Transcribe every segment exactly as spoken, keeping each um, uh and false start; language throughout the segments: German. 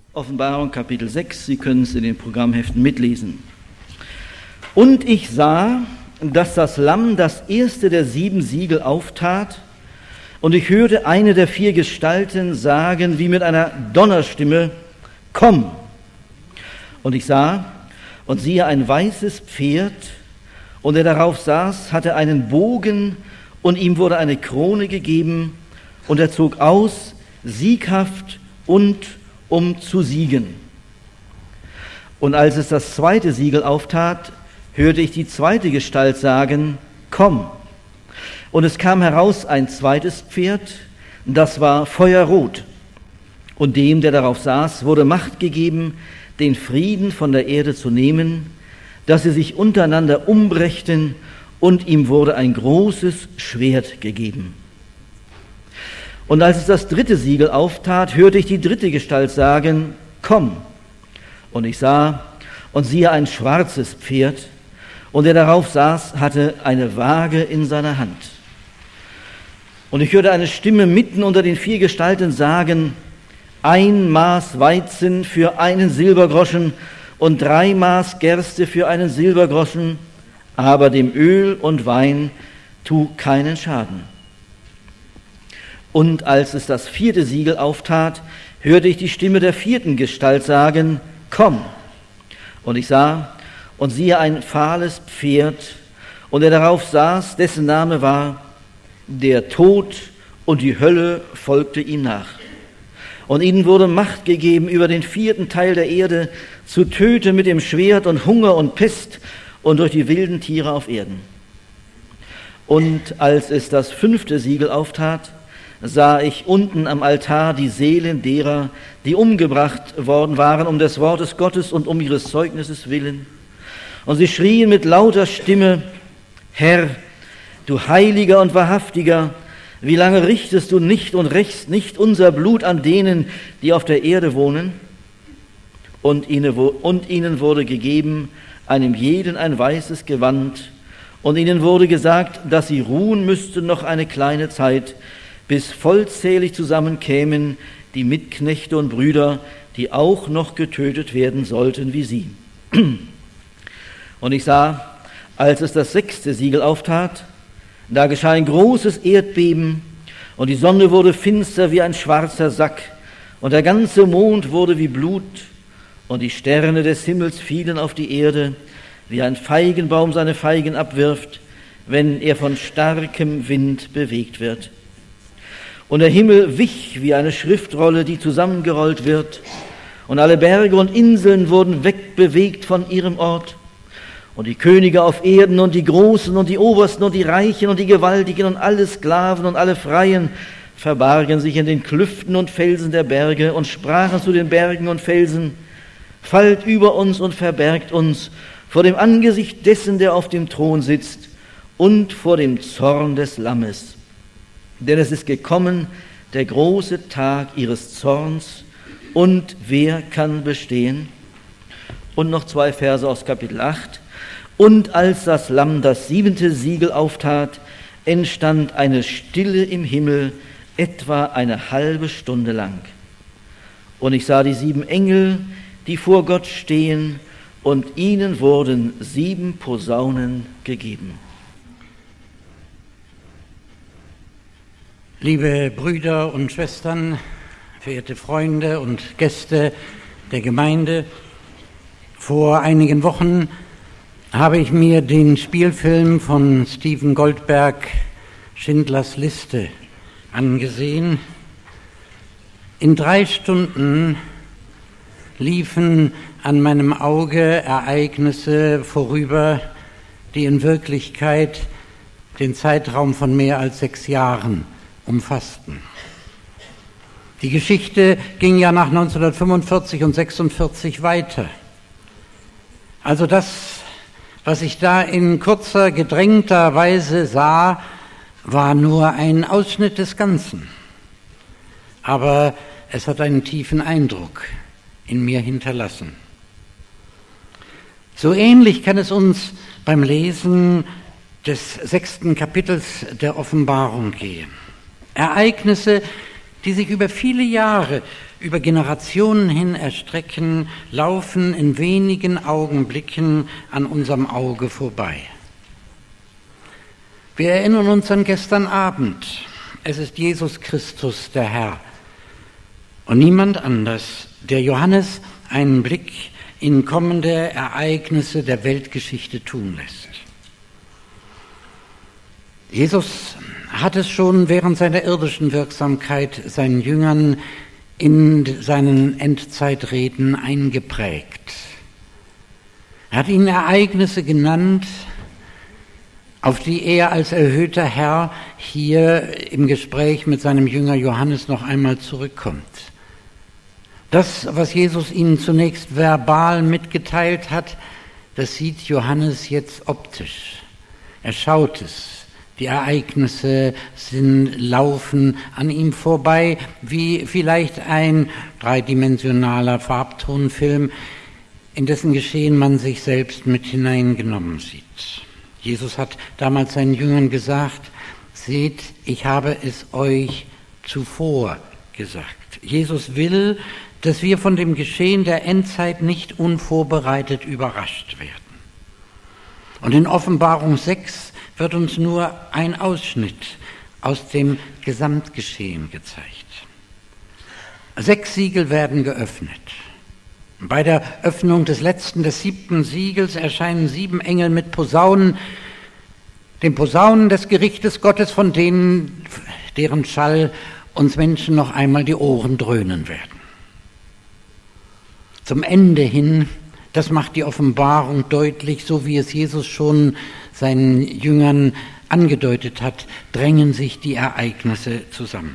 Offenbarung Kapitel sechs, Sie können es in den Programmheften mitlesen. Und ich sah, dass das Lamm das erste der sieben Siegel auftat, und ich hörte eine der vier Gestalten sagen, wie mit einer Donnerstimme, komm! Und ich sah, und siehe ein weißes Pferd, und der darauf saß, hatte einen Bogen, und ihm wurde eine Krone gegeben, und er zog aus, sieghaft und um zu siegen. Und als es das zweite Siegel auftat, hörte ich die zweite Gestalt sagen, komm. Und es kam heraus ein zweites Pferd, das war feuerrot. Und dem, der darauf saß, wurde Macht gegeben, den Frieden von der Erde zu nehmen, dass sie sich untereinander umbrächten, und ihm wurde ein großes Schwert gegeben. Und als es das dritte Siegel auftat, hörte ich die dritte Gestalt sagen, komm. Und ich sah und siehe ein schwarzes Pferd, und der darauf saß, hatte eine Waage in seiner Hand. Und ich hörte eine Stimme mitten unter den vier Gestalten sagen, ein Maß Weizen für einen Silbergroschen und drei Maß Gerste für einen Silbergroschen, aber dem Öl und Wein tu keinen Schaden. Und als es das vierte Siegel auftat, hörte ich die Stimme der vierten Gestalt sagen, komm. Und ich sah und siehe ein fahles Pferd, und der darauf saß, dessen Name war, der Tod und die Hölle folgte ihm nach. Und ihnen wurde Macht gegeben, über den vierten Teil der Erde zu töten mit dem Schwert und Hunger und Pest und durch die wilden Tiere auf Erden. Und als es das fünfte Siegel auftat, sah ich unten am Altar die Seelen derer, die umgebracht worden waren um des Wortes Gottes und um ihres Zeugnisses willen. Und sie schrien mit lauter Stimme, Herr, du Heiliger und Wahrhaftiger, wie lange richtest du nicht und rächst nicht unser Blut an denen, die auf der Erde wohnen? Und ihnen, und ihnen wurde gegeben, einem jeden ein weißes Gewand, und ihnen wurde gesagt, dass sie ruhen müssten noch eine kleine Zeit, bis vollzählig zusammenkämen die Mitknechte und Brüder, die auch noch getötet werden sollten wie sie. Und ich sah, als es das sechste Siegel auftat, da geschah ein großes Erdbeben, und die Sonne wurde finster wie ein schwarzer Sack, und der ganze Mond wurde wie Blut, und die Sterne des Himmels fielen auf die Erde, wie ein Feigenbaum seine Feigen abwirft, wenn er von starkem Wind bewegt wird. Und der Himmel wich wie eine Schriftrolle, die zusammengerollt wird, und alle Berge und Inseln wurden wegbewegt von ihrem Ort. Und die Könige auf Erden und die Großen und die Obersten und die Reichen und die Gewaltigen und alle Sklaven und alle Freien verbargen sich in den Klüften und Felsen der Berge und sprachen zu den Bergen und Felsen, fallt über uns und verbergt uns vor dem Angesicht dessen, der auf dem Thron sitzt, und vor dem Zorn des Lammes. Denn es ist gekommen, der große Tag ihres Zorns, und wer kann bestehen? Und noch zwei Verse aus Kapitel acht. Und als das Lamm das siebente Siegel auftat, entstand eine Stille im Himmel, etwa eine halbe Stunde lang. Und ich sah die sieben Engel, die vor Gott stehen, und ihnen wurden sieben Posaunen gegeben. Liebe Brüder und Schwestern, verehrte Freunde und Gäste der Gemeinde, vor einigen Wochen habe ich mir den Spielfilm von Steven Goldberg, Schindlers Liste, angesehen. In drei Stunden liefen an meinem Auge Ereignisse vorüber, die in Wirklichkeit den Zeitraum von mehr als sechs Jahren umfassten. Die Geschichte ging ja nach neunzehnhundertfünfundvierzig und sechsundvierzig weiter. Also das, was ich da in kurzer, gedrängter Weise sah, war nur ein Ausschnitt des Ganzen. Aber es hat einen tiefen Eindruck in mir hinterlassen. So ähnlich kann es uns beim Lesen des sechsten Kapitels der Offenbarung gehen. Ereignisse, die sich über viele Jahre über Generationen hin erstrecken, laufen in wenigen Augenblicken an unserem Auge vorbei. Wir erinnern uns an gestern Abend. Es ist Jesus Christus, der Herr, und niemand anders, der Johannes einen Blick in kommende Ereignisse der Weltgeschichte tun lässt. Jesus hat es schon während seiner irdischen Wirksamkeit seinen Jüngern in seinen Endzeitreden eingeprägt. Er hat ihnen Ereignisse genannt, auf die er als erhöhter Herr hier im Gespräch mit seinem Jünger Johannes noch einmal zurückkommt. Das, was Jesus ihnen zunächst verbal mitgeteilt hat, das sieht Johannes jetzt optisch. Er schaut es. Die Ereignisse sind, laufen an ihm vorbei, wie vielleicht ein dreidimensionaler Farbtonfilm, in dessen Geschehen man sich selbst mit hineingenommen sieht. Jesus hat damals seinen Jüngern gesagt, seht, ich habe es euch zuvor gesagt. Jesus will, dass wir von dem Geschehen der Endzeit nicht unvorbereitet überrascht werden. Und in Offenbarung sechs wird uns nur ein Ausschnitt aus dem Gesamtgeschehen gezeigt. Sechs Siegel werden geöffnet. Bei der Öffnung des letzten, des siebten Siegels erscheinen sieben Engel mit Posaunen, den Posaunen des Gerichtes Gottes, von denen, deren Schall uns Menschen noch einmal die Ohren dröhnen werden. Zum Ende hin, das macht die Offenbarung deutlich, so wie es Jesus schon seinen Jüngern angedeutet hat, drängen sich die Ereignisse zusammen.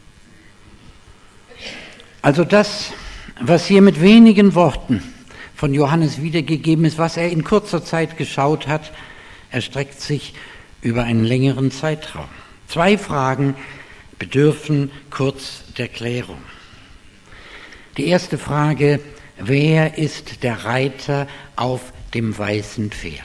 Also das, was hier mit wenigen Worten von Johannes wiedergegeben ist, was er in kurzer Zeit geschaut hat, erstreckt sich über einen längeren Zeitraum. Zwei Fragen bedürfen kurz der Klärung. Die erste Frage: Wer ist der Reiter auf dem weißen Pferd?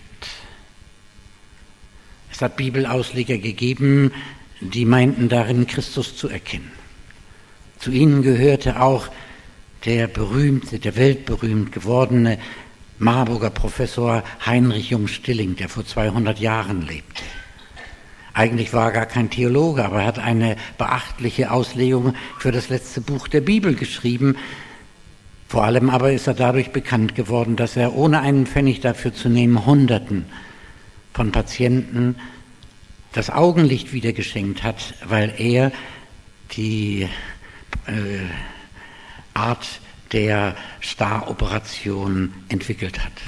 Es hat Bibelausleger gegeben, die meinten darin, Christus zu erkennen. Zu ihnen gehörte auch der berühmte, der weltberühmt gewordene Marburger Professor Heinrich Jung-Stilling, der vor zweihundert Jahren lebte. Eigentlich war er gar kein Theologe, aber er hat eine beachtliche Auslegung für das letzte Buch der Bibel geschrieben. Vor allem aber ist er dadurch bekannt geworden, dass er ohne einen Pfennig dafür zu nehmen Hunderten von Patienten das Augenlicht wieder geschenkt hat, weil er die äh, Art der Staroperation entwickelt hat.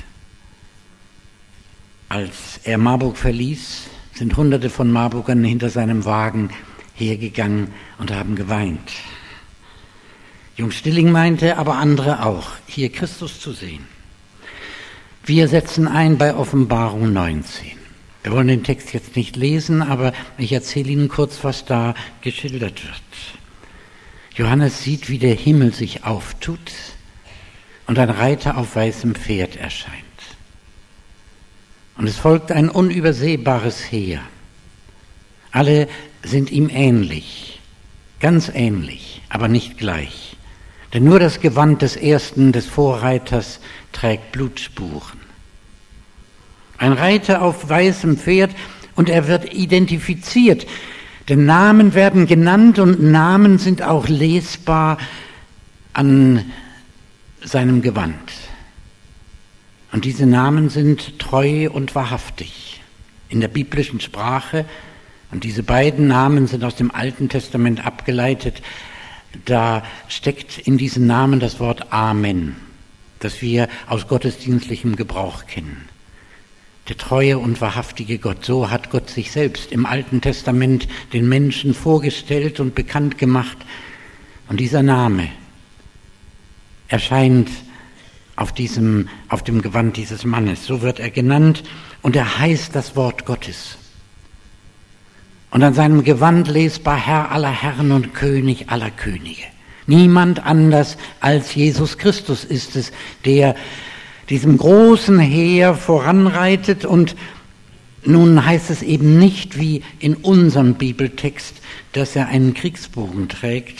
Als er Marburg verließ, sind Hunderte von Marburgern hinter seinem Wagen hergegangen und haben geweint. Jung-Stilling meinte, aber andere auch, hier Christus zu sehen. Wir setzen ein bei Offenbarung neunzehn. Wir wollen den Text jetzt nicht lesen, aber ich erzähle Ihnen kurz, was da geschildert wird. Johannes sieht, wie der Himmel sich auftut und ein Reiter auf weißem Pferd erscheint. Und es folgt ein unübersehbares Heer. Alle sind ihm ähnlich, ganz ähnlich, aber nicht gleich. Denn nur das Gewand des ersten, des Vorreiters, trägt Blutspuren. Ein Reiter auf weißem Pferd, und er wird identifiziert. Denn Namen werden genannt und Namen sind auch lesbar an seinem Gewand. Und diese Namen sind treu und wahrhaftig in der biblischen Sprache. Und diese beiden Namen sind aus dem Alten Testament abgeleitet. Da steckt in diesen Namen das Wort Amen, das wir aus gottesdienstlichem Gebrauch kennen. Der treue und wahrhaftige Gott, so hat Gott sich selbst im Alten Testament den Menschen vorgestellt und bekannt gemacht. Und dieser Name erscheint auf diesem, auf dem Gewand dieses Mannes. So wird er genannt und er heißt das Wort Gottes. Und an seinem Gewand lesbar Herr aller Herren und König aller Könige. Niemand anders als Jesus Christus ist es, der diesem großen Heer voranreitet. Und nun heißt es eben nicht wie in unserem Bibeltext, dass er einen Kriegsbogen trägt,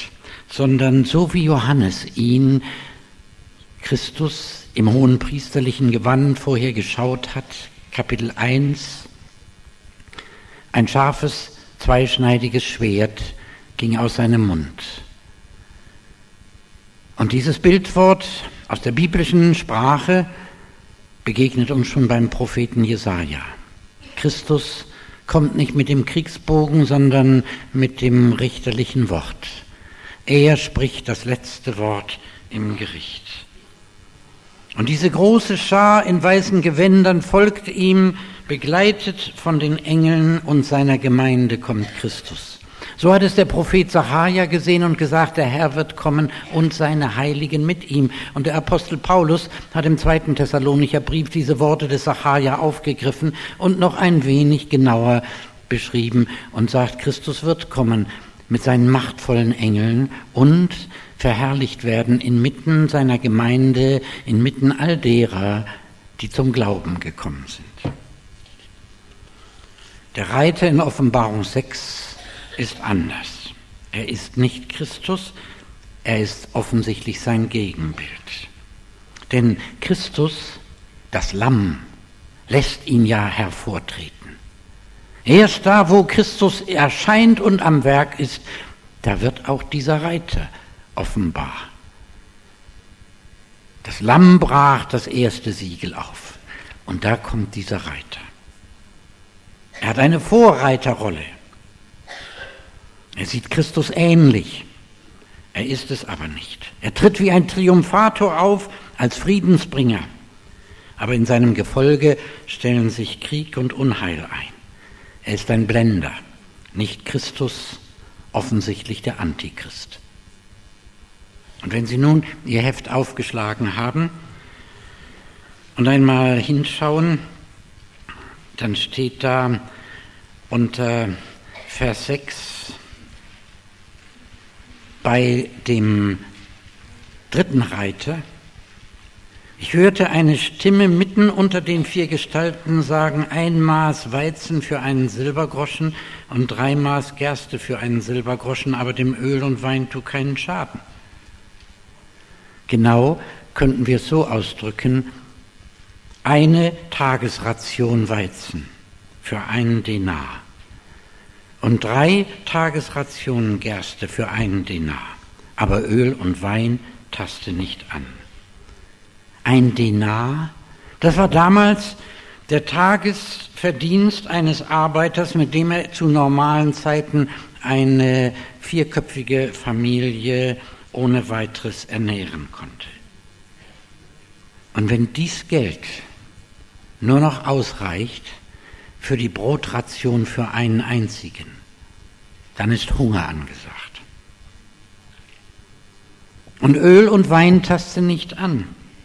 sondern so wie Johannes ihn, Christus, im hohenpriesterlichen Gewand vorher geschaut hat, Kapitel eins, ein scharfes, zweischneidiges Schwert ging aus seinem Mund. Und dieses Bildwort aus der biblischen Sprache begegnet uns schon beim Propheten Jesaja. Christus kommt nicht mit dem Kriegsbogen, sondern mit dem richterlichen Wort. Er spricht das letzte Wort im Gericht. Und diese große Schar in weißen Gewändern folgt ihm, begleitet von den Engeln, und seiner Gemeinde kommt Christus. So hat es der Prophet Sacharja gesehen und gesagt, der Herr wird kommen und seine Heiligen mit ihm. Und der Apostel Paulus hat im zweiten Thessalonicher Brief diese Worte des Sacharja aufgegriffen und noch ein wenig genauer beschrieben und sagt, Christus wird kommen mit seinen machtvollen Engeln und verherrlicht werden inmitten seiner Gemeinde, inmitten all derer, die zum Glauben gekommen sind. Der Reiter in Offenbarung sechs ist anders. Er ist nicht Christus, er ist offensichtlich sein Gegenbild. Denn Christus, das Lamm, lässt ihn ja hervortreten. Erst da, wo Christus erscheint und am Werk ist, da wird auch dieser Reiter offenbar. Das Lamm brach das erste Siegel auf und da kommt dieser Reiter. Er hat eine Vorreiterrolle. Er sieht Christus ähnlich. Er ist es aber nicht. Er tritt wie ein Triumphator auf, als Friedensbringer. Aber in seinem Gefolge stellen sich Krieg und Unheil ein. Er ist ein Blender, nicht Christus, offensichtlich der Antichrist. Und wenn Sie nun Ihr Heft aufgeschlagen haben und einmal hinschauen, dann steht da unter Vers sechs bei dem dritten Reiter: Ich hörte eine Stimme mitten unter den vier Gestalten sagen, ein Maß Weizen für einen Silbergroschen und drei Maß Gerste für einen Silbergroschen, aber dem Öl und Wein tu keinen Schaden. Genau könnten wir es so ausdrücken: eine Tagesration Weizen für einen Denar und drei Tagesrationen Gerste für einen Denar, aber Öl und Wein taste nicht an. Ein Denar, das war damals der Tagesverdienst eines Arbeiters, mit dem er zu normalen Zeiten eine vierköpfige Familie ohne weiteres ernähren konnte. Und wenn dies Geld nur noch ausreicht für die Brotration für einen einzigen, dann ist Hunger angesagt. Und Öl und Wein taste nicht an.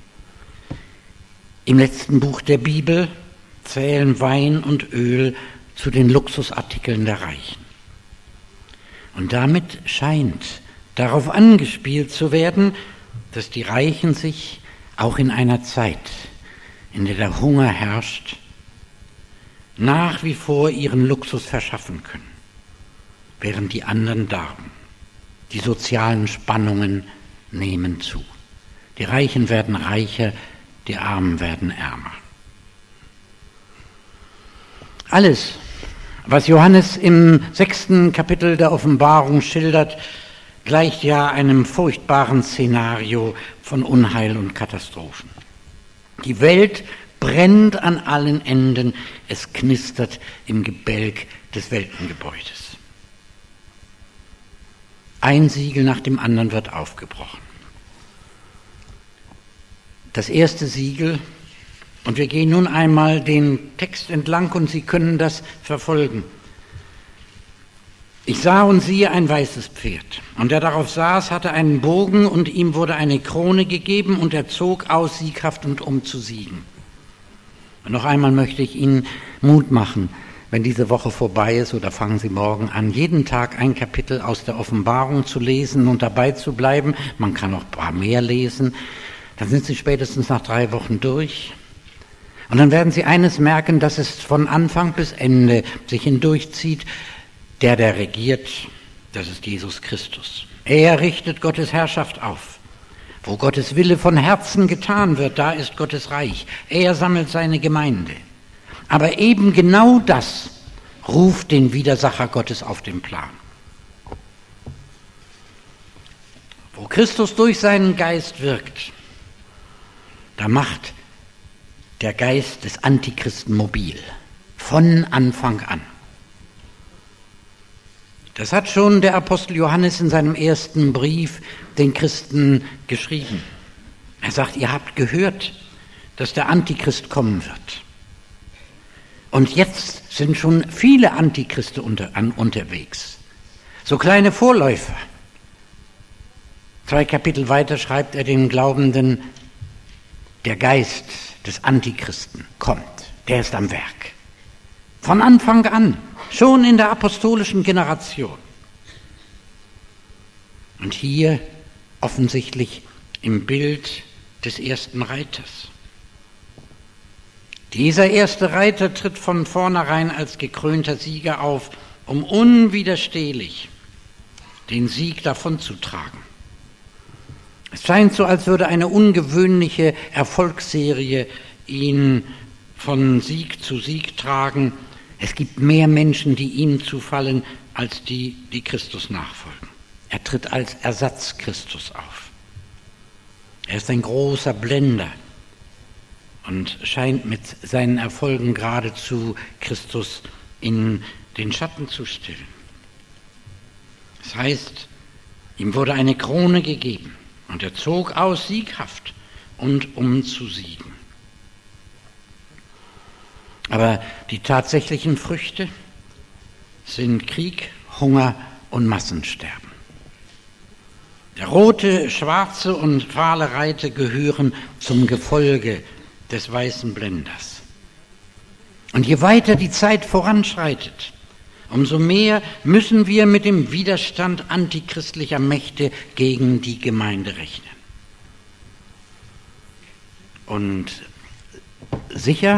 Im letzten Buch der Bibel zählen Wein und Öl zu den Luxusartikeln der Reichen. Und damit scheint darauf angespielt zu werden, dass die Reichen sich auch in einer Zeit, in der der Hunger herrscht, nach wie vor ihren Luxus verschaffen können, während die anderen darben. Die sozialen Spannungen nehmen zu. Die Reichen werden reicher, die Armen werden ärmer. Alles, was Johannes im sechsten Kapitel der Offenbarung schildert, gleicht ja einem furchtbaren Szenario von Unheil und Katastrophen. Die Welt brennt an allen Enden, es knistert im Gebälk des Weltengebäudes. Ein Siegel nach dem anderen wird aufgebrochen. Das erste Siegel, und wir gehen nun einmal den Text entlang und Sie können das verfolgen. Ich sah und siehe ein weißes Pferd, und der darauf saß, hatte einen Bogen, und ihm wurde eine Krone gegeben, und er zog aus, sieghaft und um zu siegen. Und noch einmal möchte ich Ihnen Mut machen, wenn diese Woche vorbei ist, oder fangen Sie morgen an, jeden Tag ein Kapitel aus der Offenbarung zu lesen und dabei zu bleiben. Man kann noch ein paar mehr lesen. Dann sind Sie spätestens nach drei Wochen durch. Und dann werden Sie eines merken, dass es von Anfang bis Ende sich hindurchzieht. Der, der regiert, das ist Jesus Christus. Er richtet Gottes Herrschaft auf. Wo Gottes Wille von Herzen getan wird, da ist Gottes Reich. Er sammelt seine Gemeinde. Aber eben genau das ruft den Widersacher Gottes auf den Plan. Wo Christus durch seinen Geist wirkt, da macht der Geist des Antichristen mobil, von Anfang an. Das hat schon der Apostel Johannes in seinem ersten Brief den Christen geschrieben. Er sagt, ihr habt gehört, dass der Antichrist kommen wird. Und jetzt sind schon viele Antichristen unter, an, unterwegs. So kleine Vorläufer. Zwei Kapitel weiter schreibt er den Glaubenden, der Geist des Antichristen kommt, der ist am Werk. Von Anfang an, schon in der apostolischen Generation. Und hier offensichtlich im Bild des ersten Reiters. Dieser erste Reiter tritt von vornherein als gekrönter Sieger auf, um unwiderstehlich den Sieg davonzutragen. Es scheint so, als würde eine ungewöhnliche Erfolgsserie ihn von Sieg zu Sieg tragen. Es gibt mehr Menschen, die ihm zufallen, als die, die Christus nachfolgen. Er tritt als Ersatz Christus auf. Er ist ein großer Blender und scheint mit seinen Erfolgen geradezu Christus in den Schatten zu stellen. Das heißt, ihm wurde eine Krone gegeben. Und er zog aus sieghaft und um zu siegen. Aber die tatsächlichen Früchte sind Krieg, Hunger und Massensterben. Der rote, schwarze und fahle Reiter gehören zum Gefolge des weißen Blenders. Und je weiter die Zeit voranschreitet, umso mehr müssen wir mit dem Widerstand antichristlicher Mächte gegen die Gemeinde rechnen. Und sicher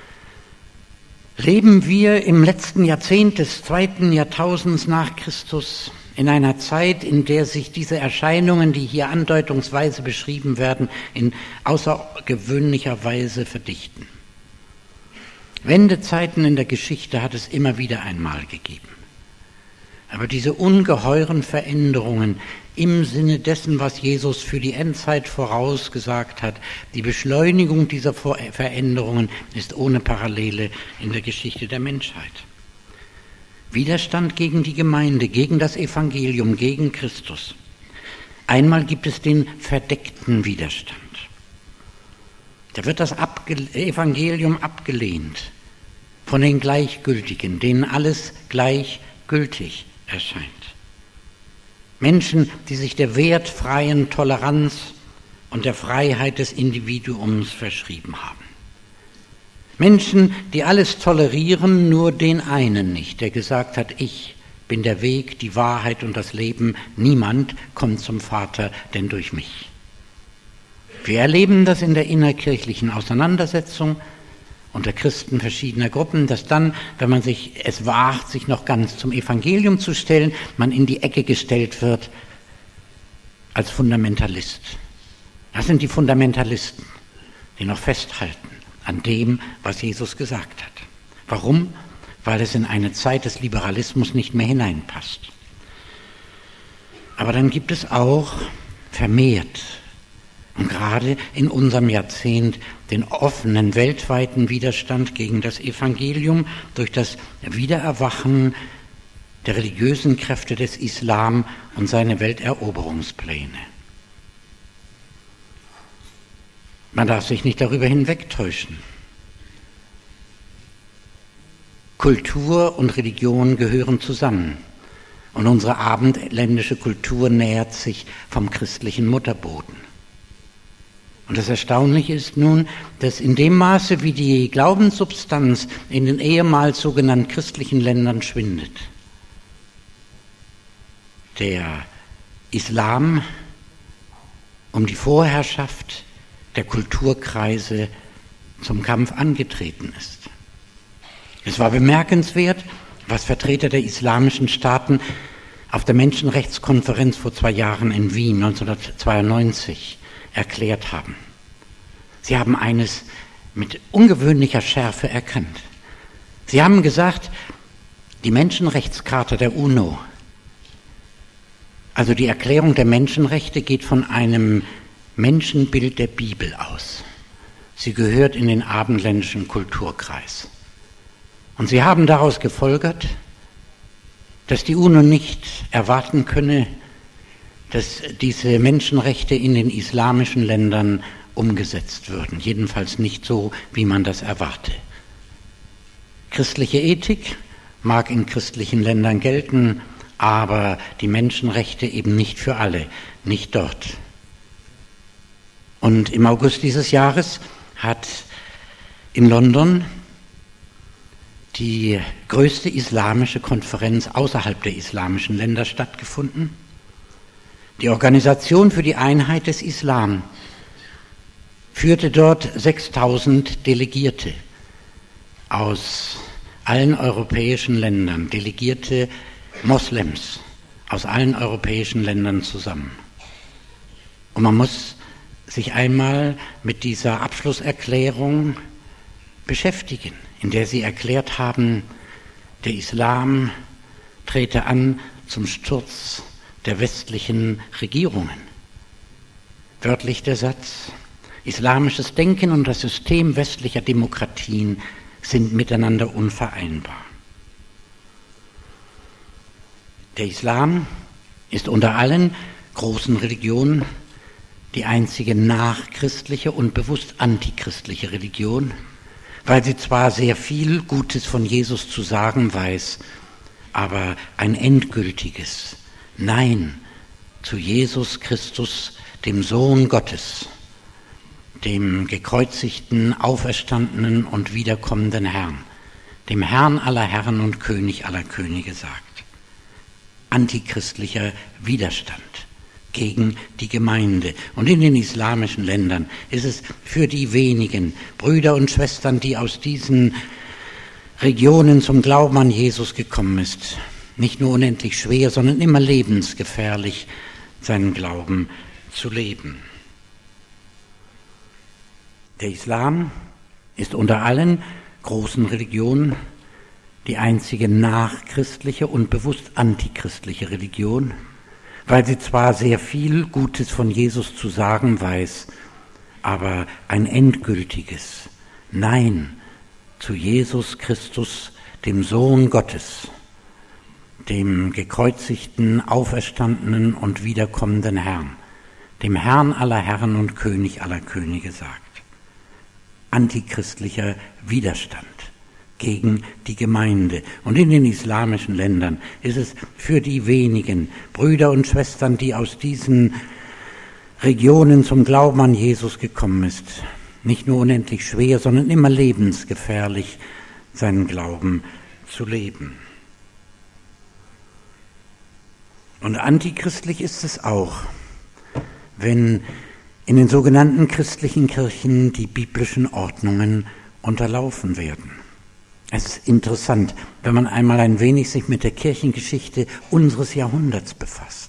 leben wir im letzten Jahrzehnt des zweiten Jahrtausends nach Christus in einer Zeit, in der sich diese Erscheinungen, die hier andeutungsweise beschrieben werden, in außergewöhnlicher Weise verdichten. Wendezeiten in der Geschichte hat es immer wieder einmal gegeben. Aber diese ungeheuren Veränderungen im Sinne dessen, was Jesus für die Endzeit vorausgesagt hat, die Beschleunigung dieser Veränderungen ist ohne Parallele in der Geschichte der Menschheit. Widerstand gegen die Gemeinde, gegen das Evangelium, gegen Christus. Einmal gibt es den verdeckten Widerstand. Da wird das Abge- Evangelium abgelehnt von den Gleichgültigen, denen alles gleichgültig erscheint. Menschen, die sich der wertfreien Toleranz und der Freiheit des Individuums verschrieben haben. Menschen, die alles tolerieren, nur den einen nicht, der gesagt hat, ich bin der Weg, die Wahrheit und das Leben. Niemand kommt zum Vater, denn durch mich. Wir erleben das in der innerkirchlichen Auseinandersetzung unter Christen verschiedener Gruppen, dass dann, wenn man sich es wagt, sich noch ganz zum Evangelium zu stellen, man in die Ecke gestellt wird als Fundamentalist. Das sind die Fundamentalisten, die noch festhalten an dem, was Jesus gesagt hat. Warum? Weil es in eine Zeit des Liberalismus nicht mehr hineinpasst. Aber dann gibt es auch vermehrt und gerade in unserem Jahrzehnt den offenen weltweiten Widerstand gegen das Evangelium durch das Wiedererwachen der religiösen Kräfte des Islam und seine Welteroberungspläne. Man darf sich nicht darüber hinwegtäuschen. Kultur und Religion gehören zusammen. Und unsere abendländische Kultur nähert sich vom christlichen Mutterboden. Und das Erstaunliche ist nun, dass in dem Maße, wie die Glaubenssubstanz in den ehemals sogenannten christlichen Ländern schwindet, der Islam um die Vorherrschaft der Kulturkreise zum Kampf angetreten ist. Es war bemerkenswert, was Vertreter der islamischen Staaten auf der Menschenrechtskonferenz vor zwei Jahren in Wien neunzehnhundertzweiundneunzig erklärt haben. Sie haben eines mit ungewöhnlicher Schärfe erkannt. Sie haben gesagt, die Menschenrechtscharta der UNO, also die Erklärung der Menschenrechte, geht von einem Menschenbild der Bibel aus. Sie gehört in den abendländischen Kulturkreis. Und sie haben daraus gefolgert, dass die UNO nicht erwarten könne, dass diese Menschenrechte in den islamischen Ländern umgesetzt würden. Jedenfalls nicht so, wie man das erwarte. Christliche Ethik mag in christlichen Ländern gelten, aber die Menschenrechte eben nicht für alle, nicht dort. Und im August dieses Jahres hat in London die größte islamische Konferenz außerhalb der islamischen Länder stattgefunden. Die Organisation für die Einheit des Islam führte dort sechstausend Delegierte aus allen europäischen Ländern, Delegierte Moslems aus allen europäischen Ländern zusammen. Und man muss sich einmal mit dieser Abschlusserklärung beschäftigen, in der sie erklärt haben, der Islam trete an zum Sturz der westlichen Regierungen. Wörtlich der Satz: Islamisches Denken und das System westlicher Demokratien sind miteinander unvereinbar. Der Islam ist unter allen großen Religionen die einzige nachchristliche und bewusst antichristliche Religion, weil sie zwar sehr viel Gutes von Jesus zu sagen weiß, aber ein endgültiges Nein zu Jesus Christus, dem Sohn Gottes, dem gekreuzigten, auferstandenen und wiederkommenden Herrn, dem Herrn aller Herren und König aller Könige sagt. Antichristlicher Widerstand gegen die Gemeinde. Und in den islamischen Ländern ist es für die wenigen Brüder und Schwestern, die aus diesen Regionen zum Glauben an Jesus gekommen ist, nicht nur unendlich schwer, sondern immer lebensgefährlich, seinen Glauben zu leben. Der Islam ist unter allen großen Religionen die einzige nachchristliche und bewusst antichristliche Religion, weil sie zwar sehr viel Gutes von Jesus zu sagen weiß, aber ein endgültiges Nein zu Jesus Christus, dem Sohn Gottes, dem gekreuzigten, auferstandenen und wiederkommenden Herrn, dem Herrn aller Herren und König aller Könige sagt. Antichristlicher Widerstand gegen die Gemeinde. Und in den islamischen Ländern ist es für die wenigen Brüder und Schwestern, die aus diesen Regionen zum Glauben an Jesus gekommen ist, nicht nur unendlich schwer, sondern immer lebensgefährlich, seinen Glauben zu leben. Und antichristlich ist es auch, wenn in den sogenannten christlichen Kirchen die biblischen Ordnungen unterlaufen werden. Es ist interessant, wenn man einmal ein wenig sich mit der Kirchengeschichte unseres Jahrhunderts befasst.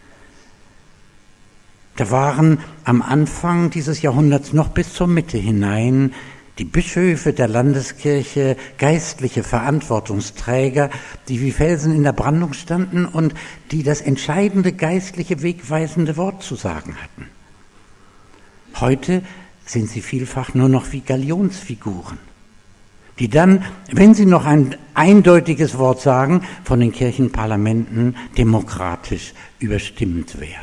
Da waren am Anfang dieses Jahrhunderts noch bis zur Mitte hinein die Bischöfe der Landeskirche, geistliche Verantwortungsträger, die wie Felsen in der Brandung standen und die das entscheidende geistliche, wegweisende Wort zu sagen hatten. Heute sind sie vielfach nur noch wie Galionsfiguren, die dann, wenn sie noch ein eindeutiges Wort sagen, von den Kirchenparlamenten demokratisch überstimmt werden.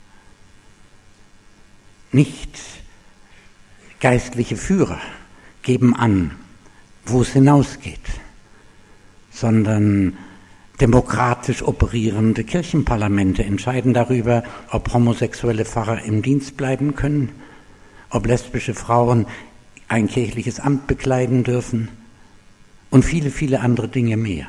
Nicht geistliche Führer geben an, wo es hinausgeht, sondern demokratisch operierende Kirchenparlamente entscheiden darüber, ob homosexuelle Pfarrer im Dienst bleiben können, ob lesbische Frauen ein kirchliches Amt bekleiden dürfen und viele, viele andere Dinge mehr.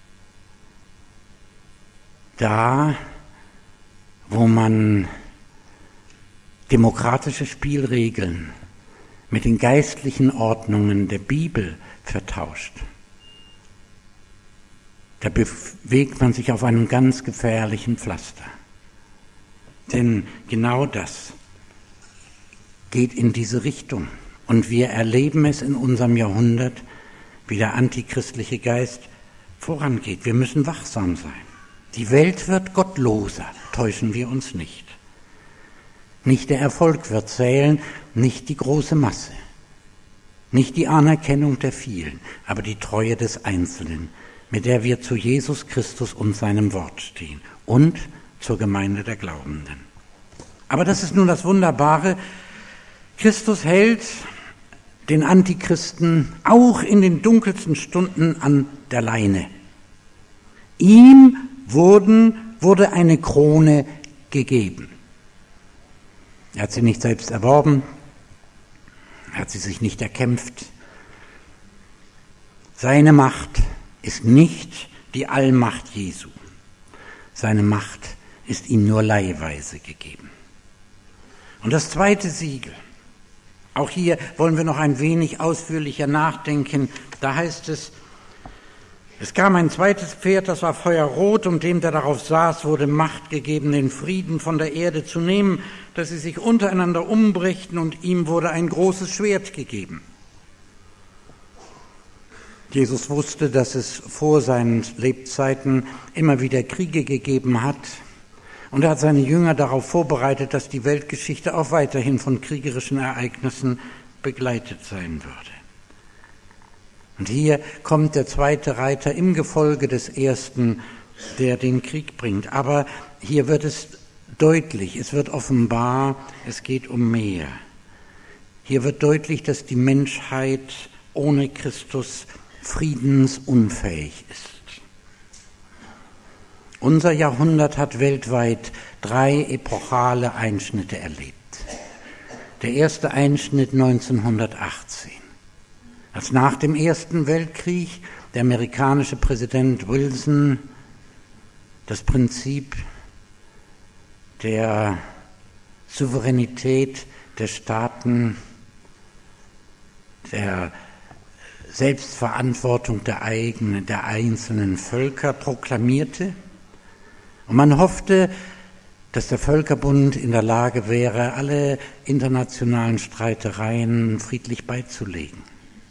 Da, wo man demokratische Spielregeln mit den geistlichen Ordnungen der Bibel vertauscht, da bewegt man sich auf einem ganz gefährlichen Pflaster. Denn genau das geht in diese Richtung. Und wir erleben es in unserem Jahrhundert, wie der antichristliche Geist vorangeht. Wir müssen wachsam sein. Die Welt wird gottloser, täuschen wir uns nicht. Nicht der Erfolg wird zählen, nicht die große Masse, nicht die Anerkennung der vielen, aber die Treue des Einzelnen, mit der wir zu Jesus Christus und seinem Wort stehen und zur Gemeinde der Glaubenden. Aber das ist nun das Wunderbare, Christus hält den Antichristen auch in den dunkelsten Stunden an der Leine. Ihm wurden, wurde eine Krone gegeben. Er hat sie nicht selbst erworben, er hat sie sich nicht erkämpft. Seine Macht ist nicht die Allmacht Jesu. Seine Macht ist ihm nur leihweise gegeben. Und das zweite Siegel, auch hier wollen wir noch ein wenig ausführlicher nachdenken. Da heißt es, es kam ein zweites Pferd, das war feuerrot, und dem, der darauf saß, wurde Macht gegeben, den Frieden von der Erde zu nehmen, dass sie sich untereinander umbrächten, und ihm wurde ein großes Schwert gegeben. Jesus wusste, dass es vor seinen Lebzeiten immer wieder Kriege gegeben hat, und er hat seine Jünger darauf vorbereitet, dass die Weltgeschichte auch weiterhin von kriegerischen Ereignissen begleitet sein würde. Und hier kommt der zweite Reiter im Gefolge des ersten, der den Krieg bringt. Aber hier wird es deutlich, es wird offenbar, es geht um mehr. Hier wird deutlich, dass die Menschheit ohne Christus friedensunfähig ist. Unser Jahrhundert hat weltweit drei epochale Einschnitte erlebt. Der erste Einschnitt neunzehnhundertachtzehn. Als nach dem Ersten Weltkrieg der amerikanische Präsident Wilson das Prinzip der Souveränität der Staaten, der Selbstverantwortung der eigenen, der einzelnen Völker proklamierte. Und man hoffte, dass der Völkerbund in der Lage wäre, alle internationalen Streitereien friedlich beizulegen.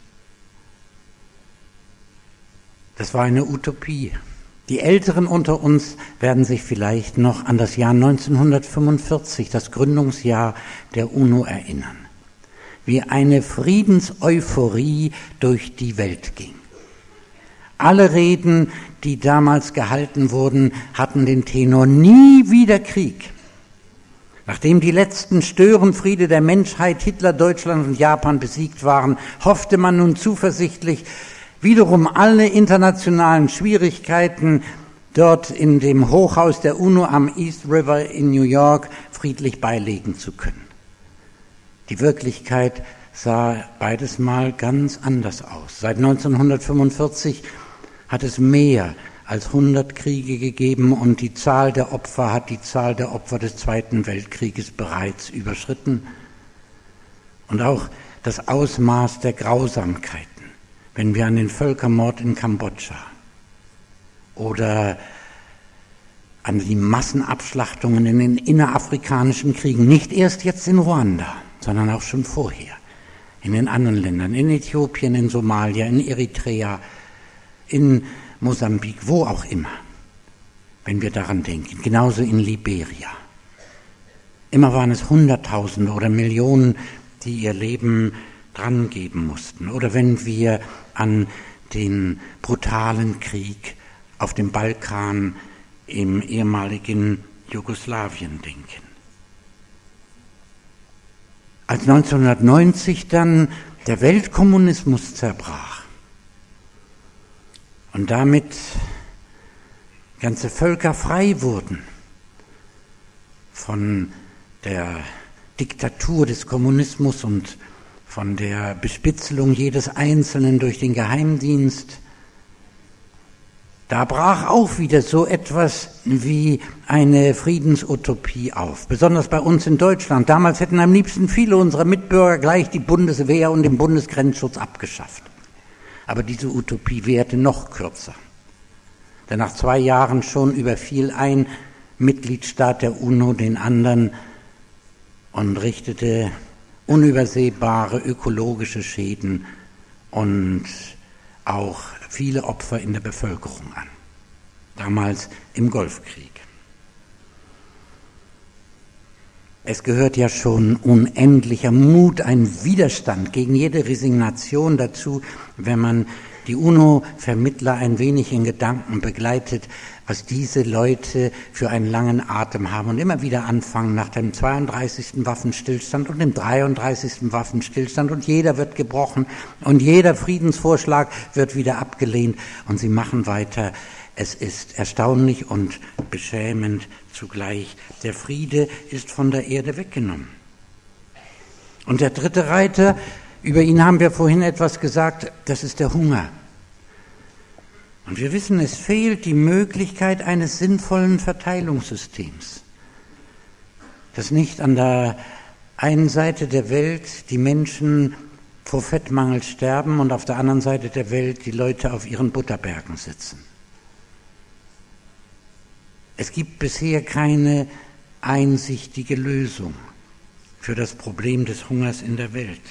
Das war eine Utopie. Die Älteren unter uns werden sich vielleicht noch an das Jahr neunzehnhundertfünfundvierzig, das Gründungsjahr der UNO, erinnern, wie eine Friedenseuphorie durch die Welt ging. Alle Reden, die damals gehalten wurden, hatten den Tenor: nie wieder Krieg. Nachdem die letzten Störenfriede der Menschheit, Hitler, Deutschland und Japan, besiegt waren, hoffte man nun zuversichtlich, wiederum alle internationalen Schwierigkeiten dort in dem Hochhaus der UNO am East River in New York friedlich beilegen zu können. Die Wirklichkeit sah beides Mal ganz anders aus. Seit neunzehnhundertfünfundvierzig hat es mehr als hundert Kriege gegeben, und die Zahl der Opfer hat die Zahl der Opfer des Zweiten Weltkrieges bereits überschritten. Und auch das Ausmaß der Grausamkeiten, wenn wir an den Völkermord in Kambodscha oder an die Massenabschlachtungen in den innerafrikanischen Kriegen, nicht erst jetzt in Ruanda, sondern auch schon vorher, in den anderen Ländern, in Äthiopien, in Somalia, in Eritrea, in Mosambik, wo auch immer, wenn wir daran denken, genauso in Liberia. Immer waren es Hunderttausende oder Millionen, die ihr Leben drangeben mussten. Oder wenn wir an den brutalen Krieg auf dem Balkan im ehemaligen Jugoslawien denken. Als neunzehnhundertneunzig dann der Weltkommunismus zerbrach und damit ganze Völker frei wurden von der Diktatur des Kommunismus und von der Bespitzelung jedes Einzelnen durch den Geheimdienst, da brach auch wieder so etwas wie eine Friedensutopie auf, besonders bei uns in Deutschland. Damals hätten am liebsten viele unserer Mitbürger gleich die Bundeswehr und den Bundesgrenzschutz abgeschafft. Aber diese Utopie währte noch kürzer. Denn nach zwei Jahren schon überfiel ein Mitgliedstaat der UNO den anderen und richtete unübersehbare ökologische Schäden und auch viele Opfer in der Bevölkerung an. Damals im Golfkrieg. Es gehört ja schon unendlicher Mut, ein Widerstand gegen jede Resignation dazu, wenn man die UNO-Vermittler ein wenig in Gedanken begleitet, was diese Leute für einen langen Atem haben und immer wieder anfangen nach dem zweiunddreißigsten Waffenstillstand und dem dreiunddreißigsten Waffenstillstand und jeder wird gebrochen und jeder Friedensvorschlag wird wieder abgelehnt und sie machen weiter. Es ist erstaunlich und beschämend zugleich. Der Friede ist von der Erde weggenommen. Und der dritte Reiter, über ihn haben wir vorhin etwas gesagt, das ist der Hunger. Und wir wissen, es fehlt die Möglichkeit eines sinnvollen Verteilungssystems, dass nicht an der einen Seite der Welt die Menschen vor Fettmangel sterben und auf der anderen Seite der Welt die Leute auf ihren Butterbergen sitzen. Es gibt bisher keine einsichtige Lösung für das Problem des Hungers in der Welt.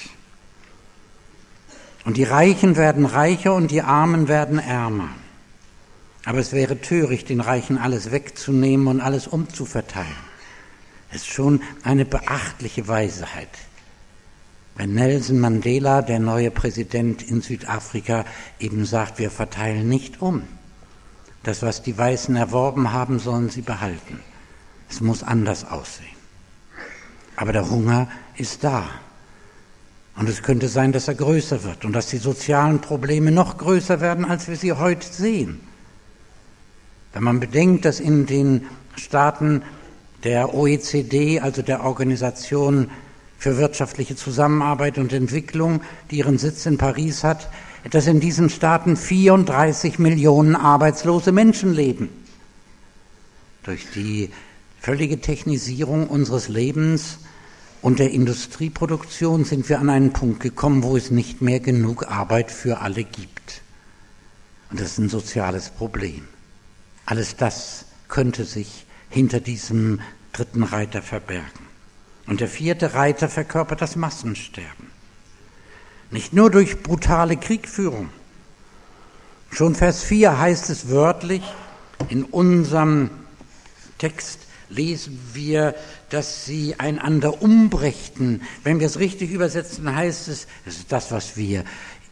Und die Reichen werden reicher und die Armen werden ärmer. Aber es wäre töricht, den Reichen alles wegzunehmen und alles umzuverteilen. Es ist schon eine beachtliche Weisheit. Wenn Nelson Mandela, der neue Präsident in Südafrika, eben sagt, wir verteilen nicht um. Das, was die Weißen erworben haben, sollen sie behalten. Es muss anders aussehen. Aber der Hunger ist da. Und es könnte sein, dass er größer wird und dass die sozialen Probleme noch größer werden, als wir sie heute sehen. Wenn man bedenkt, dass in den Staaten der O E C D, also der Organisation für wirtschaftliche Zusammenarbeit und Entwicklung, die ihren Sitz in Paris hat, dass in diesen Staaten vierunddreißig Millionen arbeitslose Menschen leben. Durch die völlige Technisierung unseres Lebens und der Industrieproduktion sind wir an einen Punkt gekommen, wo es nicht mehr genug Arbeit für alle gibt. Und das ist ein soziales Problem. Alles das könnte sich hinter diesem dritten Reiter verbergen. Und der vierte Reiter verkörpert das Massensterben. Nicht nur durch brutale Kriegführung. Schon Vers vier heißt es wörtlich, in unserem Text lesen wir, dass sie einander umbrächten. Wenn wir es richtig übersetzen, heißt es, das ist das, was wir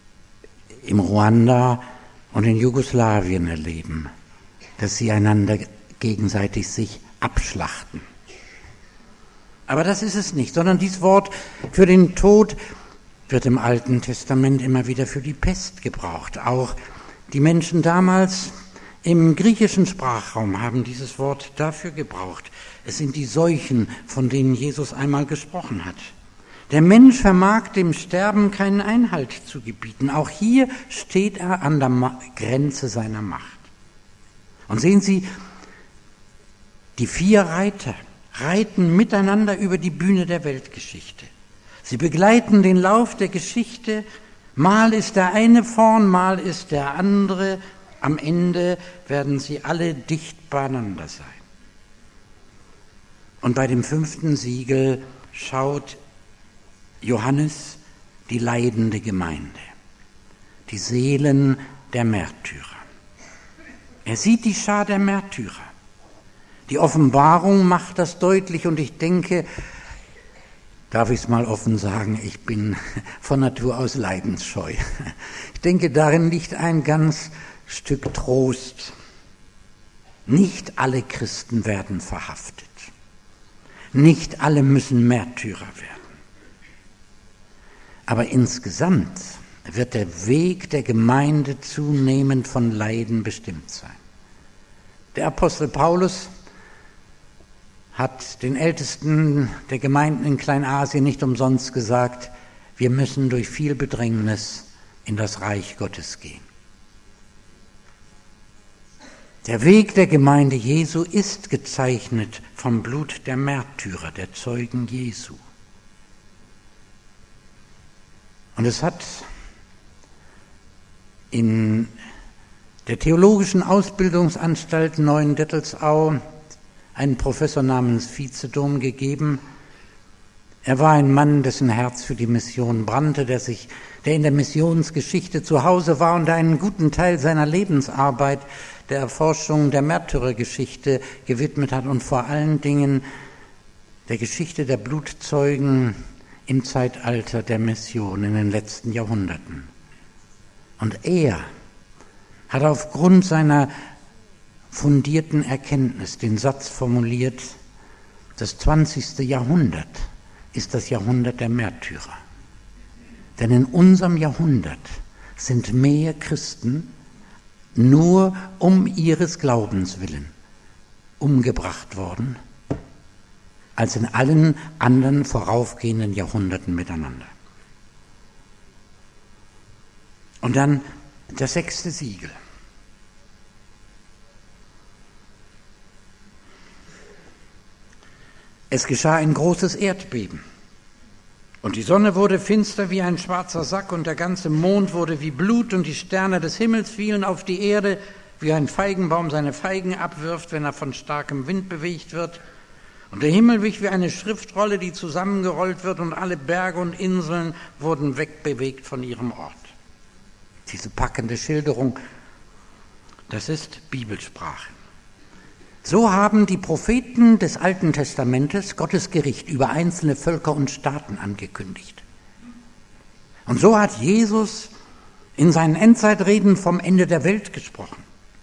im Ruanda und in Jugoslawien erleben, dass sie einander gegenseitig sich abschlachten. Aber das ist es nicht, sondern dieses Wort für den Tod wird im Alten Testament immer wieder für die Pest gebraucht. Auch die Menschen damals im griechischen Sprachraum haben dieses Wort dafür gebraucht. Es sind die Seuchen, von denen Jesus einmal gesprochen hat. Der Mensch vermag dem Sterben keinen Einhalt zu gebieten. Auch hier steht er an der Ma- Grenze seiner Macht. Und sehen Sie, die vier Reiter reiten miteinander über die Bühne der Weltgeschichte. Sie begleiten den Lauf der Geschichte. Mal ist der eine vorn, mal ist der andere. Am Ende werden sie alle dicht beieinander sein. Und bei dem fünften Siegel schaut Johannes die leidende Gemeinde, die Seelen der Märtyrer. Er sieht die Schar der Märtyrer. Die Offenbarung macht das deutlich und ich denke, darf ich es mal offen sagen, ich bin von Natur aus leidensscheu. Ich denke, darin liegt ein ganz Stück Trost. Nicht alle Christen werden verhaftet. Nicht alle müssen Märtyrer werden. Aber insgesamt wird der Weg der Gemeinde zunehmend von Leiden bestimmt sein. Der Apostel Paulus hat den Ältesten der Gemeinden in Kleinasien nicht umsonst gesagt, wir müssen durch viel Bedrängnis in das Reich Gottes gehen. Der Weg der Gemeinde Jesu ist gezeichnet vom Blut der Märtyrer, der Zeugen Jesu. Und es hat in der Theologischen Ausbildungsanstalt Neuendettelsau einen Professor namens Vizedom gegeben. Er war ein Mann, dessen Herz für die Mission brannte, der sich, der in der Missionsgeschichte zu Hause war und der einen guten Teil seiner Lebensarbeit der Erforschung der Märtyrergeschichte gewidmet hat und vor allen Dingen der Geschichte der Blutzeugen im Zeitalter der Mission in den letzten Jahrhunderten. Und er hat aufgrund seiner fundierten Erkenntnis den Satz formuliert: Das zwanzigste Jahrhundert ist das Jahrhundert der Märtyrer. Denn in unserem Jahrhundert sind mehr Christen nur um ihres Glaubens willen umgebracht worden, als in allen anderen voraufgehenden Jahrhunderten miteinander. Und dann das sechste Siegel. Es geschah ein großes Erdbeben. Und die Sonne wurde finster wie ein schwarzer Sack und der ganze Mond wurde wie Blut und die Sterne des Himmels fielen auf die Erde, wie ein Feigenbaum seine Feigen abwirft, wenn er von starkem Wind bewegt wird. Und der Himmel wich wie eine Schriftrolle, die zusammengerollt wird, und alle Berge und Inseln wurden wegbewegt von ihrem Ort. Diese packende Schilderung, das ist Bibelsprache. So haben die Propheten des Alten Testamentes Gottes Gericht über einzelne Völker und Staaten angekündigt. Und so hat Jesus in seinen Endzeitreden vom Ende der Welt gesprochen.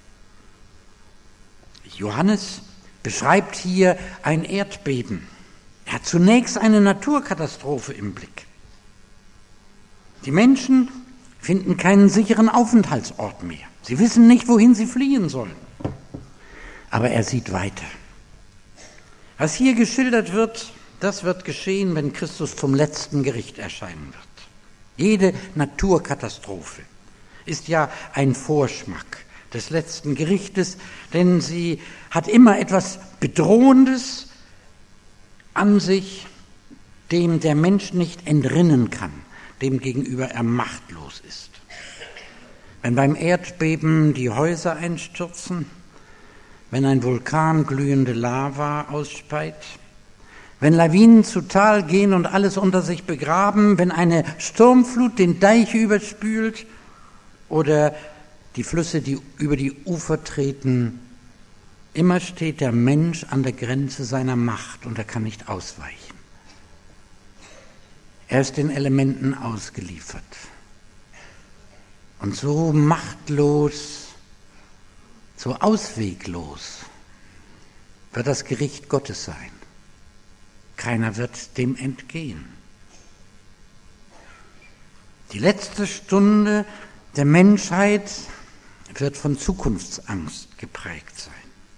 Johannes beschreibt hier ein Erdbeben. Er hat zunächst eine Naturkatastrophe im Blick. Die Menschen finden keinen sicheren Aufenthaltsort mehr. Sie wissen nicht, wohin sie fliehen sollen. Aber er sieht weiter. Was hier geschildert wird, das wird geschehen, wenn Christus zum letzten Gericht erscheinen wird. Jede Naturkatastrophe ist ja ein Vorschmack des letzten Gerichtes, denn sie hat immer etwas Bedrohendes an sich, dem der Mensch nicht entrinnen kann, dem gegenüber er machtlos ist. Wenn beim Erdbeben die Häuser einstürzen, wenn ein Vulkan glühende Lava ausspeit, wenn Lawinen zu Tal gehen und alles unter sich begraben, wenn eine Sturmflut den Deich überspült oder die Flüsse, die über die Ufer treten, immer steht der Mensch an der Grenze seiner Macht und er kann nicht ausweichen. Er ist den Elementen ausgeliefert. Und so machtlos, so ausweglos wird das Gericht Gottes sein. Keiner wird dem entgehen. Die letzte Stunde der Menschheit wird von Zukunftsangst geprägt sein.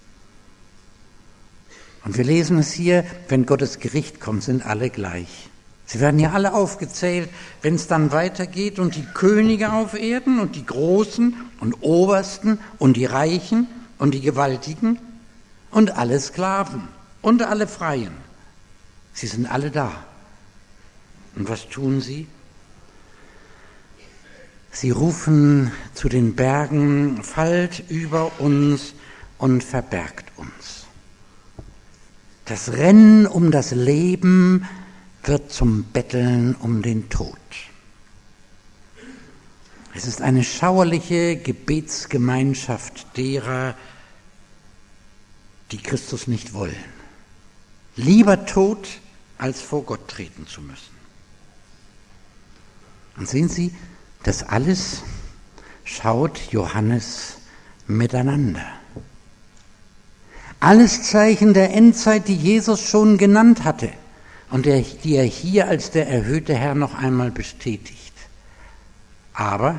Und wir lesen es hier, wenn Gottes Gericht kommt, sind alle gleich. Sie werden ja alle aufgezählt, wenn es dann weitergeht und die Könige auf Erden und die Großen und Obersten und die Reichen und die Gewaltigen und alle Sklaven und alle Freien. Sie sind alle da. Und was tun sie? Sie rufen zu den Bergen: Fallt über uns und verbergt uns. Das Rennen um das Leben wird zum Betteln um den Tod. Es ist eine schauerliche Gebetsgemeinschaft derer, die Christus nicht wollen. Lieber tot, als vor Gott treten zu müssen. Und sehen Sie, das alles schaut Johannes miteinander. Alles Zeichen der Endzeit, die Jesus schon genannt hatte und die er hier als der erhöhte Herr noch einmal bestätigt. Aber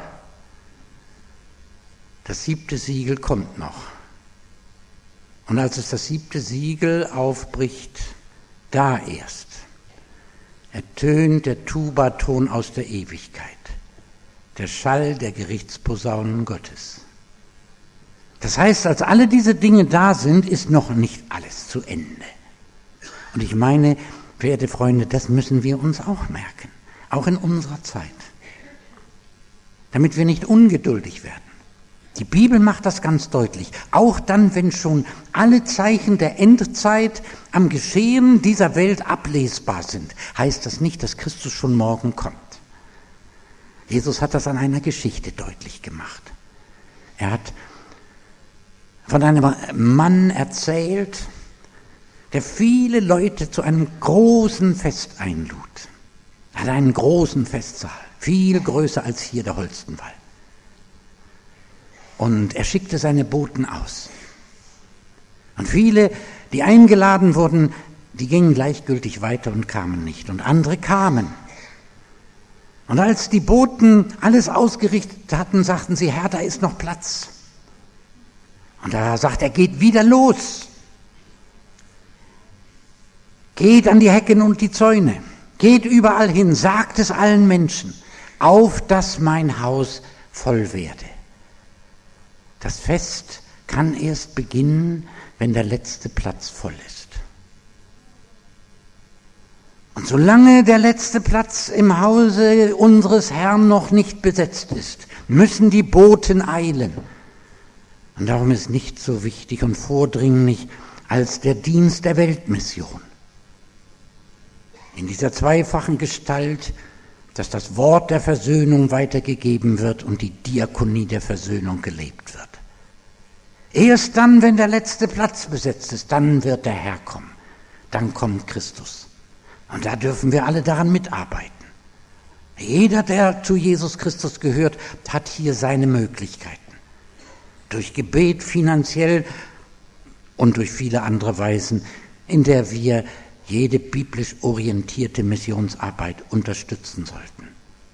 das siebte Siegel kommt noch. Und als es das siebte Siegel aufbricht, da erst ertönt der Tubaton aus der Ewigkeit, der Schall der Gerichtsposaunen Gottes. Das heißt, als alle diese Dinge da sind, ist noch nicht alles zu Ende. Und ich meine, verehrte Freunde, das müssen wir uns auch merken, auch in unserer Zeit, damit wir nicht ungeduldig werden, Die Bibel macht das ganz deutlich. Auch dann, wenn schon alle Zeichen der Endzeit am Geschehen dieser Welt ablesbar sind, heißt das nicht, dass Christus schon morgen kommt. Jesus hat das an einer Geschichte deutlich gemacht. Er hat von einem Mann erzählt, der viele Leute zu einem großen Fest einlud. Er hatte einen großen Festsaal, viel größer als hier der Holstenwall. Und er schickte seine Boten aus. Und viele, die eingeladen wurden, die gingen gleichgültig weiter und kamen nicht. Und andere kamen. Und als die Boten alles ausgerichtet hatten, sagten sie, Herr, da ist noch Platz. Und da sagt er, geht wieder los. Geht an die Hecken und die Zäune. Geht überall hin, sagt es allen Menschen, auf dass mein Haus voll werde. Das Fest kann erst beginnen, wenn der letzte Platz voll ist. Und solange der letzte Platz im Hause unseres Herrn noch nicht besetzt ist, müssen die Boten eilen. Und darum ist nichts so wichtig und vordringlich als der Dienst der Weltmission. In dieser zweifachen Gestalt, dass das Wort der Versöhnung weitergegeben wird und die Diakonie der Versöhnung gelebt wird. Erst dann, wenn der letzte Platz besetzt ist, dann wird der Herr kommen. Dann kommt Christus. Und da dürfen wir alle daran mitarbeiten. Jeder, der zu Jesus Christus gehört, hat hier seine Möglichkeiten. Durch Gebet, finanziell und durch viele andere Weisen, in der wir jede biblisch orientierte Missionsarbeit unterstützen sollten.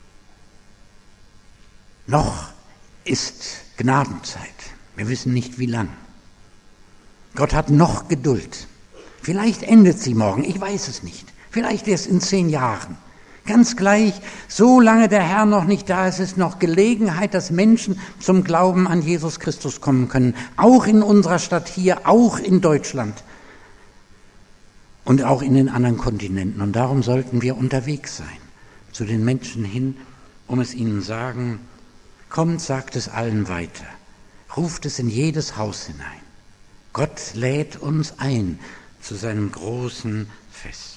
Noch ist Gnadenzeit. Wir wissen nicht, wie lang. Gott hat noch Geduld. Vielleicht endet sie morgen, ich weiß es nicht. Vielleicht erst in zehn Jahren. Ganz gleich, solange der Herr noch nicht da ist, ist noch Gelegenheit, dass Menschen zum Glauben an Jesus Christus kommen können. Auch in unserer Stadt hier, auch in Deutschland. Und auch in den anderen Kontinenten. Und darum sollten wir unterwegs sein, zu den Menschen hin, um es ihnen sagen, kommt, sagt es allen weiter, ruft es in jedes Haus hinein. Gott lädt uns ein zu seinem großen Fest.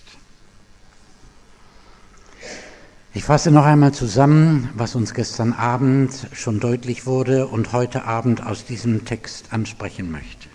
Ich fasse noch einmal zusammen, was uns gestern Abend schon deutlich wurde und heute Abend aus diesem Text ansprechen möchte.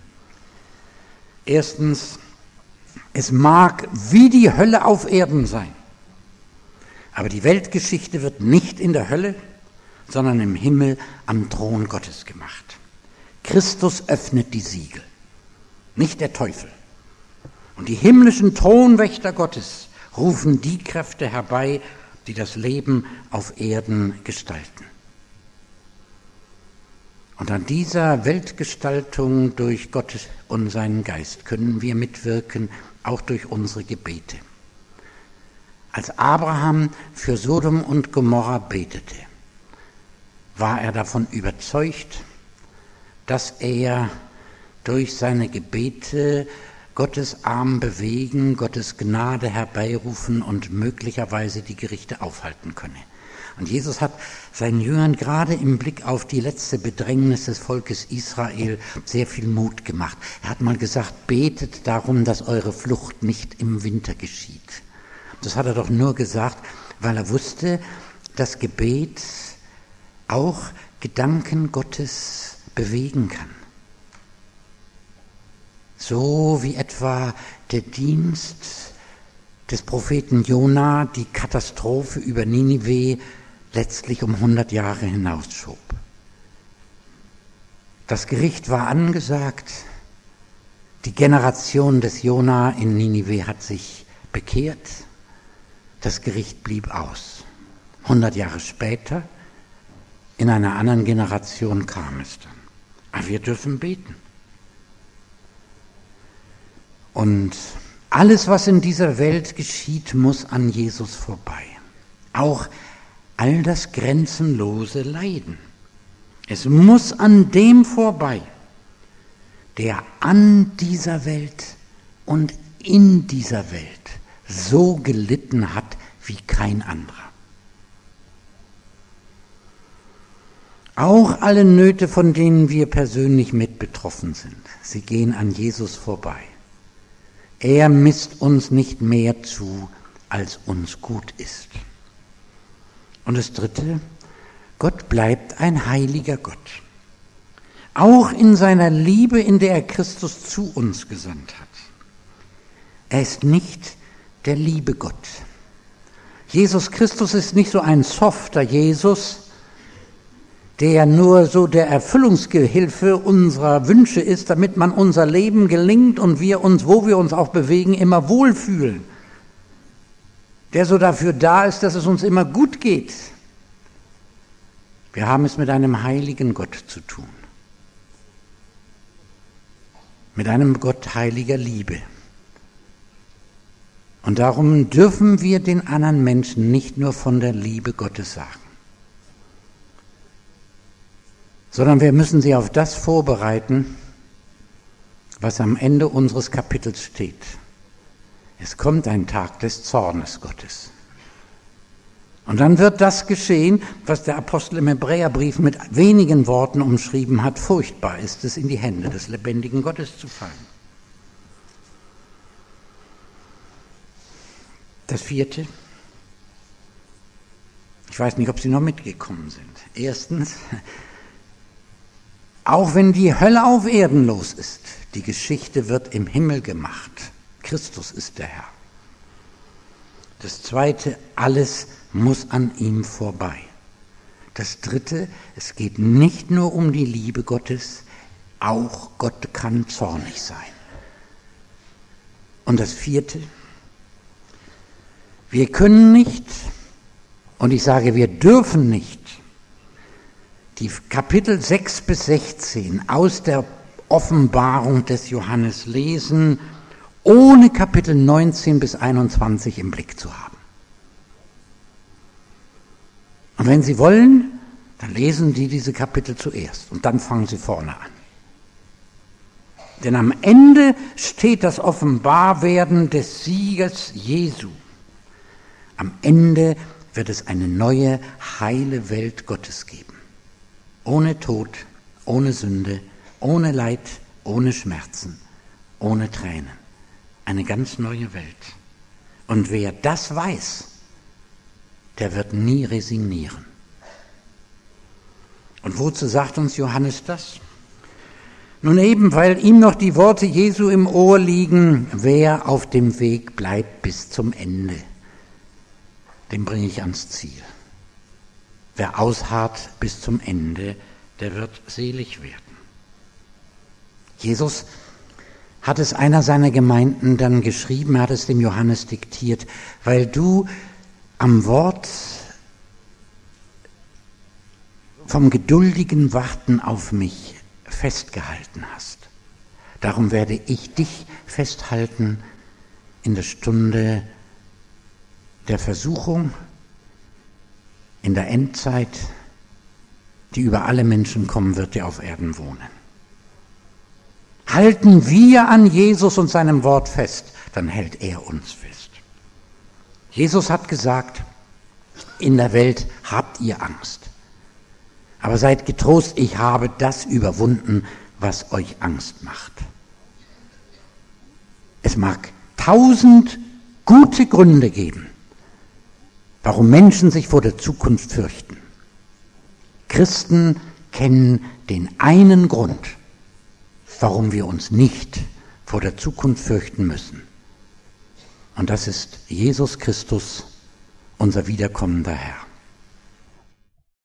Erstens, es mag wie die Hölle auf Erden sein, aber die Weltgeschichte wird nicht in der Hölle, sondern im Himmel am Thron Gottes gemacht. Christus öffnet die Siegel, nicht der Teufel. Und die himmlischen Thronwächter Gottes rufen die Kräfte herbei, die das Leben auf Erden gestalten. Und an dieser Weltgestaltung durch Gott und seinen Geist können wir mitwirken, auch durch unsere Gebete. Als Abraham für Sodom und Gomorra betete, war er davon überzeugt, dass er durch seine Gebete Gottes Arm bewegen, Gottes Gnade herbeirufen und möglicherweise die Gerichte aufhalten könne. Und Jesus hat seinen Jüngern gerade im Blick auf die letzte Bedrängnis des Volkes Israel sehr viel Mut gemacht. Er hat mal gesagt, betet darum, dass eure Flucht nicht im Winter geschieht. Das hat er doch nur gesagt, weil er wusste, dass Gebet auch Gedanken Gottes bewegen kann. So wie etwa der Dienst des Propheten Jona die Katastrophe über Ninive letztlich um hundert Jahre hinausschob. Das Gericht war angesagt, die Generation des Jona in Ninive hat sich bekehrt, das Gericht blieb aus. hundert Jahre später, in einer anderen Generation kam es dann. Aber wir dürfen beten. Und alles, was in dieser Welt geschieht, muss an Jesus vorbei. Auch all das grenzenlose Leiden. Es muss an dem vorbei, der an dieser Welt und in dieser Welt so gelitten hat wie kein anderer. Auch alle Nöte, von denen wir persönlich mit betroffen sind, sie gehen an Jesus vorbei. Er misst uns nicht mehr zu, als uns gut ist. Und das Dritte, Gott bleibt ein heiliger Gott. Auch in seiner Liebe, in der er Christus zu uns gesandt hat. Er ist nicht der liebe Gott. Jesus Christus ist nicht so ein softer Jesus, der nur so der Erfüllungsgehilfe unserer Wünsche ist, damit man unser Leben gelingt und wir uns, wo wir uns auch bewegen, immer wohlfühlen. Der so dafür da ist, dass es uns immer gut geht. Wir haben es mit einem heiligen Gott zu tun. Mit einem Gott heiliger Liebe. Und darum dürfen wir den anderen Menschen nicht nur von der Liebe Gottes sagen, sondern wir müssen sie auf das vorbereiten, was am Ende unseres Kapitels steht. Es kommt ein Tag des Zornes Gottes. Und dann wird das geschehen, was der Apostel im Hebräerbrief mit wenigen Worten umschrieben hat. Furchtbar ist es, in die Hände des lebendigen Gottes zu fallen. Das vierte, ich weiß nicht, ob Sie noch mitgekommen sind. Erstens, auch wenn die Hölle auf Erden los ist, die Geschichte wird im Himmel gemacht. Christus ist der Herr. Das zweite, alles muss an ihm vorbei. Das dritte, es geht nicht nur um die Liebe Gottes, auch Gott kann zornig sein. Und das vierte, wir können nicht, und ich sage, wir dürfen nicht, die Kapitel sechs bis sechzehn aus der Offenbarung des Johannes lesen, ohne Kapitel neunzehn bis einundzwanzig im Blick zu haben. Und wenn Sie wollen, dann lesen Sie diese Kapitel zuerst und dann fangen Sie vorne an. Denn am Ende steht das Offenbarwerden des Sieges Jesu. Am Ende wird es eine neue, heile Welt Gottes geben. Ohne Tod, ohne Sünde, ohne Leid, ohne Schmerzen, ohne Tränen. Eine ganz neue Welt. Und wer das weiß, der wird nie resignieren. Und wozu sagt uns Johannes das? Nun eben, weil ihm noch die Worte Jesu im Ohr liegen, wer auf dem Weg bleibt bis zum Ende, den bringe ich ans Ziel. Wer ausharrt bis zum Ende, der wird selig werden. Jesus hat es einer seiner Gemeinden dann geschrieben, hat es dem Johannes diktiert, weil du am Wort vom geduldigen Warten auf mich festgehalten hast. Darum werde ich dich festhalten in der Stunde der Versuchung, in der Endzeit, die über alle Menschen kommen wird, die auf Erden wohnen. Halten wir an Jesus und seinem Wort fest, dann hält er uns fest. Jesus hat gesagt, in der Welt habt ihr Angst. Aber seid getrost, ich habe das überwunden, was euch Angst macht. Es mag tausend gute Gründe geben, warum Menschen sich vor der Zukunft fürchten. Christen kennen den einen Grund, warum wir uns nicht vor der Zukunft fürchten müssen. Und das ist Jesus Christus, unser wiederkommender Herr.